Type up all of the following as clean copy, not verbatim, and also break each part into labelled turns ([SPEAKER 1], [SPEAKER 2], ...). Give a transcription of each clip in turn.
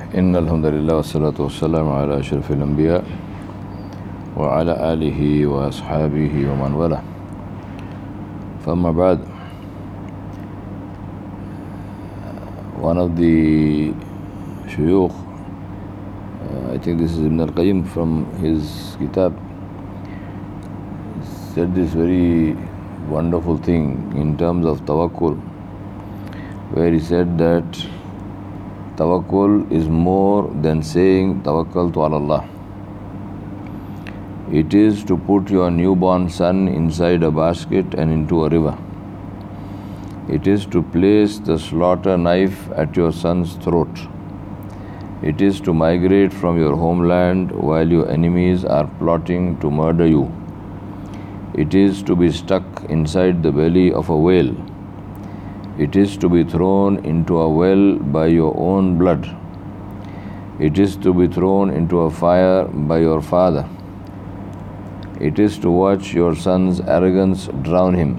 [SPEAKER 1] إن الحمد لله والصلاة والسلام على أشرف الأنبياء وعلى آله وأصحابه ومن والاه. فأما بعد, one of the shuyukh, I think this is Ibn al-Qayyim from his kitab, said this very wonderful thing in terms of tawakkul, where he said that tawakkul is more than saying tawakkaltu ala Allah. It is to put your newborn son inside a basket and into a river. It is to place the slaughter knife at your son's throat. It is to migrate from your homeland while your enemies are plotting to murder you. It is to be stuck inside the belly of a whale. It is to be thrown into a well by your own blood. It is to be thrown into a fire by your father. It is to watch your son's arrogance drown him.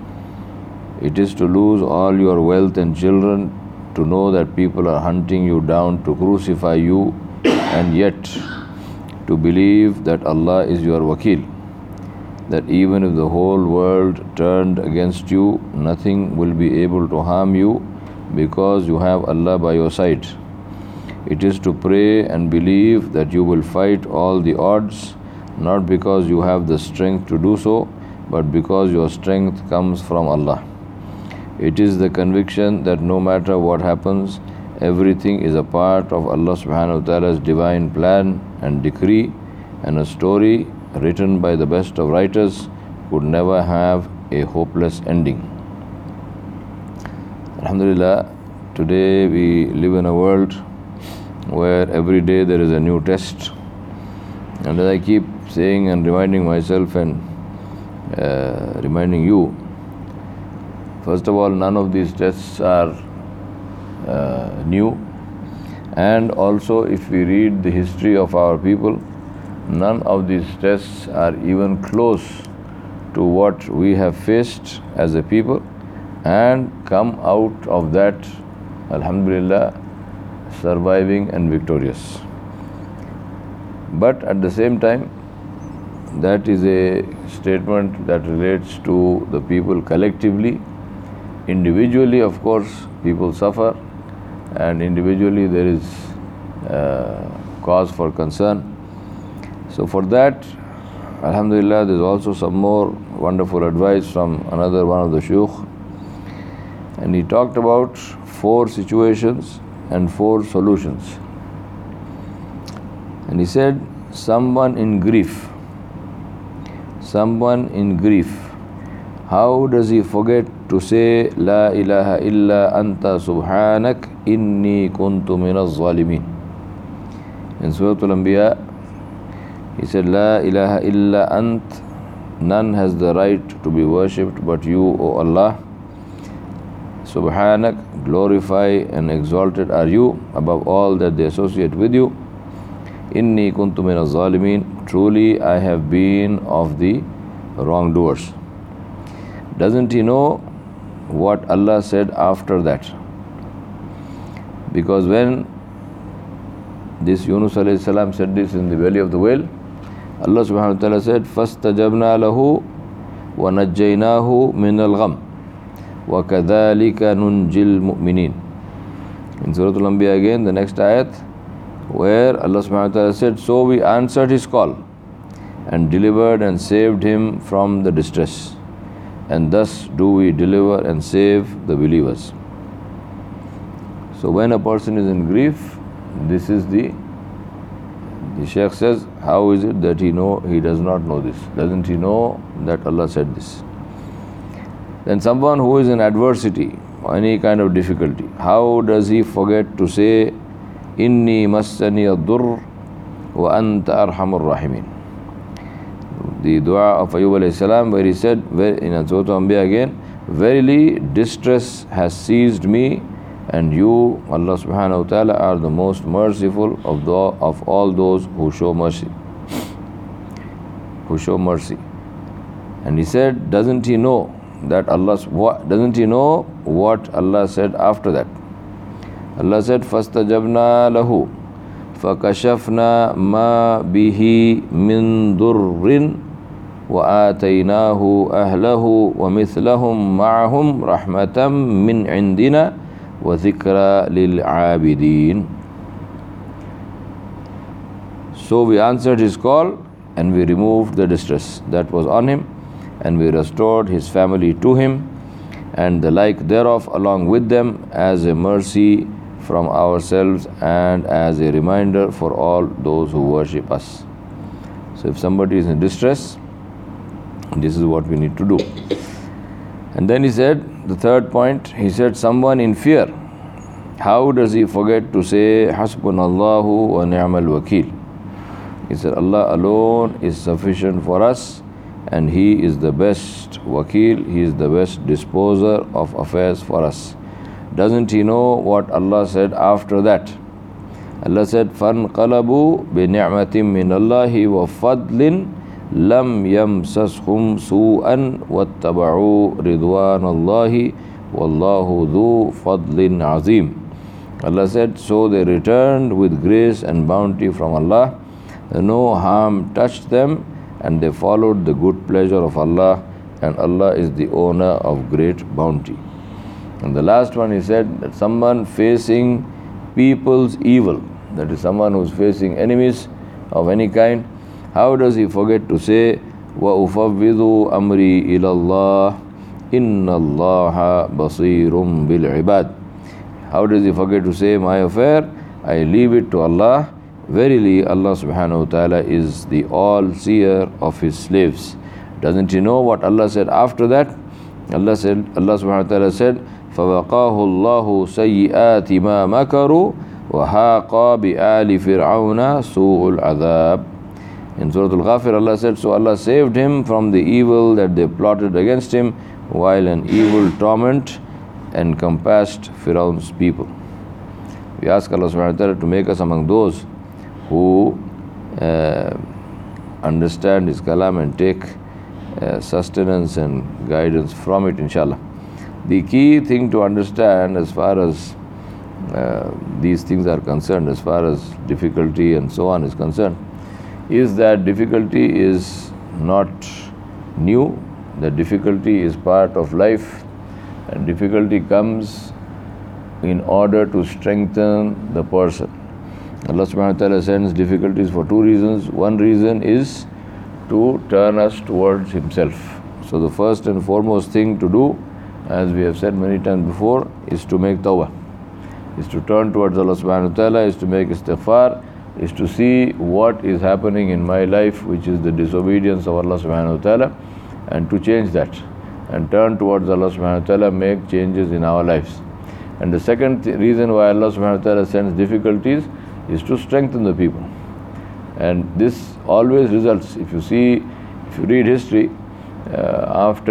[SPEAKER 1] It is to lose all your wealth and children, to know that people are hunting you down to crucify you, and yet to believe that Allah is your wakil, that even if the whole world turned against you, nothing will be able to harm you because you have Allah by your side. It is to pray and believe that you will fight all the odds, not because you have the strength to do so, but because your strength comes from Allah. It is the conviction that no matter what happens, everything is a part of Allah subhanahu wa ta'ala's divine plan and decree, and a story written by the best of writers could never have a hopeless ending. Alhamdulillah, today we live in a world where every day there is a new test, and as I keep saying and reminding myself and reminding you, first of all, none of these tests are new, and also if we read the history of our people, none of these tests are even close to what we have faced as a people, and come out of that, alhamdulillah, surviving and victorious. But at the same time, that is a statement that relates to the people collectively. Individually, of course, people suffer, and individually there is cause for concern. So for that, alhamdulillah, there is also some more wonderful advice from another one of the shuyukh, and he talked about 4 situations and 4 solutions. And he said, someone in grief, how does he forget to say La ilaha illa anta subhanak inni kuntu minaz zalimin? In Surah Al-Anbiya, he said, La ilaha illa ant, none has the right to be worshipped but you, O Allah. Subhanak, glorify and exalted are you above all that they associate with you. Inni kuntu minaz zalimin, truly I have been of the wrongdoers. Doesn't he know what Allah said after that? Because when this Yunus alayhi salam said this in the belly of the whale, Allah subhanahu wa ta'ala said, فَاسْتَجَبْنَا لَهُ وَنَجَّيْنَاهُ مِنَ الْغَمِّ وَكَذَلِكَ نُنْجِي الْمُؤْمِنِينَ. In Surah Al-Anbiya again, the next ayat, where Allah subhanahu wa ta'ala said, so we answered his call and delivered and saved him from the distress, and thus do we deliver and save the believers. So when a person is in grief, this is the Shaykh says, how is it that he does not know this? Doesn't he know that Allah said this? Then someone who is in adversity or any kind of difficulty, how does he forget to say, Inni massani ad-durr wa anta arhamur rahimin? The dua of Ayyub alayhi salam, where he said, in Surah Al-Anbiya again, verily distress has seized me, and you, Allah subhanahu wa ta'ala, are the most merciful of all those who show mercy. And he said, doesn't he know what Allah said after that? Allah said, فَاسْتَجَبْنَا لَهُ فَكَشَفْنَا مَا بِهِ مِن ضُرٍّ وَآتَيْنَاهُ أَهْلَهُ وَمِثْلَهُمْ مَعَهُمْ رَحْمَةً مِّنْ عِنْدِنَا وَذِكْرَى لِلْعَابِدِينَ. So we answered his call and we removed the distress that was on him, and we restored his family to him and the like thereof along with them as a mercy from ourselves and as a reminder for all those who worship us. So if somebody is in distress, this is what we need to do. And then he said, the third point, he said, someone in fear, how does he forget to say, Hasbunallahu wa ni'mal wakil? He said, Allah alone is sufficient for us, and He is the best wakil, He is the best disposer of affairs for us. Doesn't he know what Allah said after that? Allah said, فَانْقَلَبُوا بِنِعْمَةٍ مِّنَ اللَّهِ وَفَضْلٍ لَمْ يَمْسَسْهُمْ سُوءًا وَاتَّبَعُوا رِضْوَانَ اللَّهِ وَاللَّهُ ذُو فَضْلٍ عَظِيمٍ. Allah said, so they returned with grace and bounty from Allah. No harm touched them, and they followed the good pleasure of Allah, and Allah is the owner of great bounty. And the last one, he said that someone facing people's evil, that is someone who is facing enemies of any kind, how does he forget to say, وَأُفَوِّضُ أَمْرِي إِلَى اللَّهِ إِنَّ اللَّهَ بَصِيرٌ بِالْعِبَادِ? How does he forget to say, my affair, I leave it to Allah. Verily, Allah subhanahu wa ta'ala is the all-seer of His slaves. Doesn't he know what Allah said after that? Allah subhanahu wa ta'ala said, فَوَقَاهُ اللَّهُ سَيِّئَاتِ مَا مَكَرُوا وَحَاقَ بِآلِ فِرْعَوْنَ سُوءُ الْعَذَابِ. In Surah Al-Ghafir, Allah said, so Allah saved him from the evil that they plotted against him, while an evil torment encompassed Fir'aun's people. We ask Allah subhanahu wa ta'ala to make us among those who understand His kalam and take sustenance and guidance from it, inshallah. The key thing to understand as far as these things are concerned, as far as difficulty and so on is concerned, is that difficulty is not new. The difficulty is part of life, and difficulty comes in order to strengthen the person. Allah subhanahu wa ta'ala sends difficulties for two reasons. One reason is to turn us towards Himself. So the first and foremost thing to do, as we have said many times before, is to make tawbah, is to turn towards Allah subhanahu wa ta'ala, is to make istighfar, is to see what is happening in my life which is the disobedience of Allah subhanahu wa ta'ala, and to change that and turn towards Allah subhanahu wa ta'ala, make changes in our lives. And the second reason why Allah subhanahu wa ta'ala sends difficulties is to strengthen the people. And this always results, if you read history, after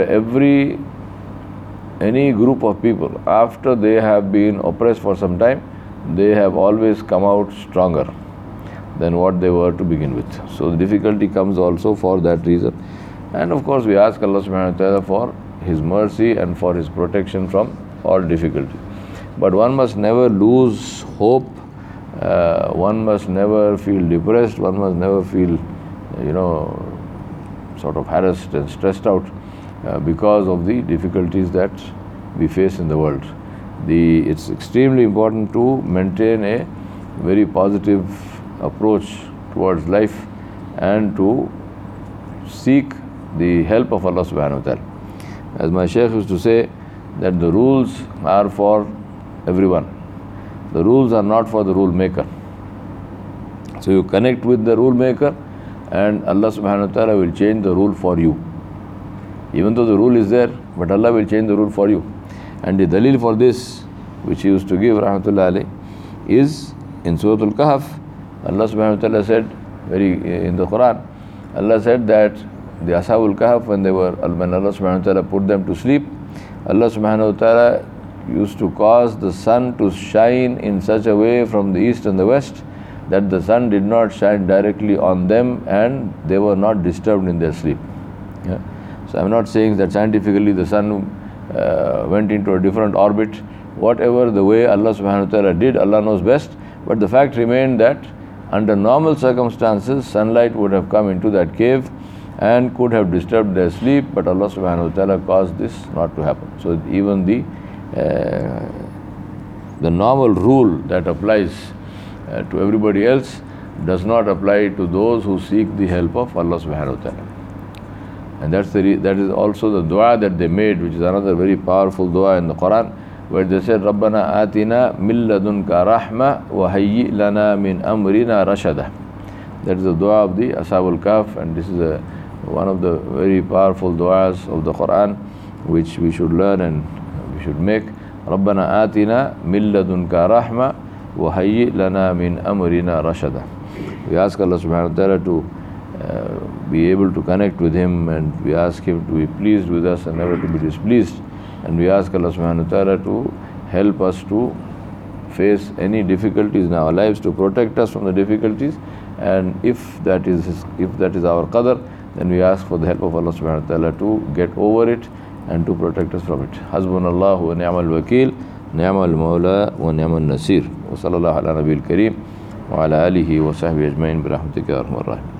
[SPEAKER 1] any group of people, after they have been oppressed for some time, they have always come out stronger than what they were to begin with. So the difficulty comes also for that reason. And of course we ask Allah subhanahu wa ta'ala for His mercy and for His protection from all difficulty. But one must never lose hope, one must never feel depressed, one must never feel, sort of harassed and stressed out because of the difficulties that we face in the world. It's extremely important to maintain a very positive approach towards life and to seek the help of Allah subhanahu wa ta'ala. As my Shaykh used to say, that the rules are for everyone. The rules are not for the rule maker. So you connect with the rule maker and Allah subhanahu wa ta'ala will change the rule for you. Even though the rule is there, but Allah will change the rule for you. And the dalil for this, which He used to give, rahmatullah alayh, is in Surah Al-Kahf. Allah subhanahu wa ta'ala said, in the Quran, Allah said that the Ashabul Kahf, when Allah subhanahu wa ta'ala put them to sleep, Allah subhanahu wa ta'ala used to cause the sun to shine in such a way from the east and the west that the sun did not shine directly on them and they were not disturbed in their sleep. So I'm not saying that scientifically the sun went into a different orbit whatever the way Allah subhanahu wa ta'ala did, Allah knows best. But the fact remained that under normal circumstances, sunlight would have come into that cave and could have disturbed their sleep, but Allah subhanahu wa ta'ala caused this not to happen. So even the normal rule that applies to everybody else does not apply to those who seek the help of Allah subhanahu wa ta'ala. And that is also the dua that they made, which is another very powerful dua in the Quran, where they said, Rabbana atina min ladunka rahma wa hayyi lana min amrina rashada. That is the dua of the Ashab al-Kahf, and this is one of the very powerful duas of the Quran, which we should learn and we should make. Rabbana atina min ladunka rahma wa hayyi lana min amrina rashada. We ask Allah subhanahu wa ta'ala to be able to connect with Him, and we ask Him to be pleased with us and never to be displeased. And we ask Allah subhanahu wa ta'ala to help us to face any difficulties in our lives, to protect us from the difficulties. And if that is our qadr, then we ask for the help of Allah subhanahu wa ta'ala to get over it and to protect us from it. Hasbunallahu wa ni'mal wakeel, ni'mal mawla wa ni'mal nasir. Wa sallallahu ala nabiyil kareem wa ala alihi wa sahbihi ajma'in bi rahmatika ya arhamar rahimin.